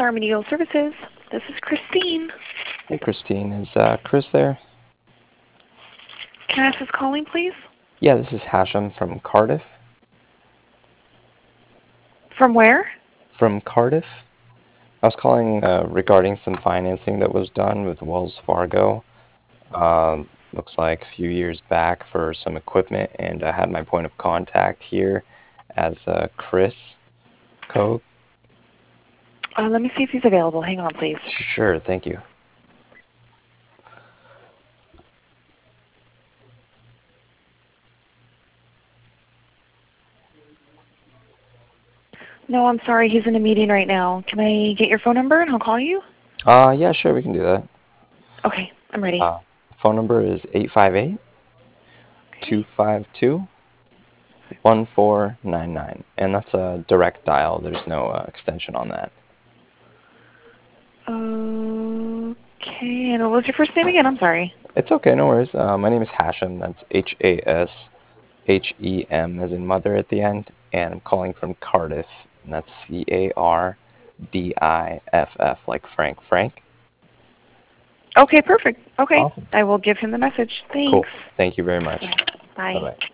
Army Eagle Services. This is Christine. Hey, Christine. Is Chris there? Can I ask who's calling, please? Yeah, this is Hashem from Cardiff. From where? From Cardiff. I was calling regarding some financing that was done with Wells Fargo. Looks like a few years back for some equipment, and I had my point of contact here as Chris Koch. Let me see if he's available. Hang on, please. Sure, thank you. No, I'm sorry. He's in a meeting right now. Can I get your phone number and I'll call you? Yeah, sure, we can do that. Okay, I'm ready. Phone number is 858 Okay. 252 1499, and that's a direct dial. There's no extension on that. Okay, and what was your first name again? I'm sorry. It's okay, no worries. My name is Hashem. That's Hashem, as in mother at the end, and I'm calling from Cardiff, and that's Cardiff, like Frank. Okay, perfect. Okay, Awesome. I will give him the message. Cool. Thanks. Thank you very much. Bye. Bye bye.